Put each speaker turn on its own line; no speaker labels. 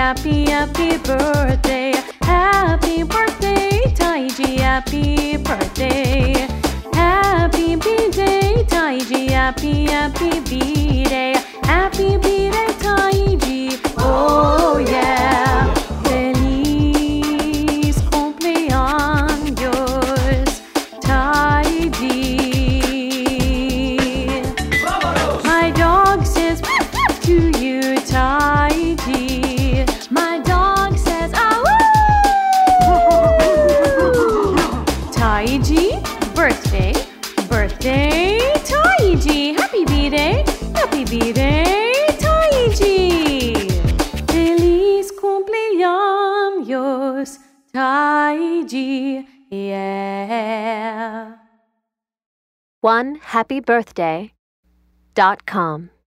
happy, happy birthday. Happy birthday, Taiji, happy birthday. Happy B-Day, Taiji, happy, happy B-Day. Happy B-Day, Taiji, oh yeah. Feliz cumpleaños, Taiji. My dog says to you, Taiji. My dog says, ah, Taiji, birthday, birthday, Taiji. Happy B-Day, happy B-Day, Taiji. Feliz cumpleaños, Taiji, yeah.
OneHappyBirthday.com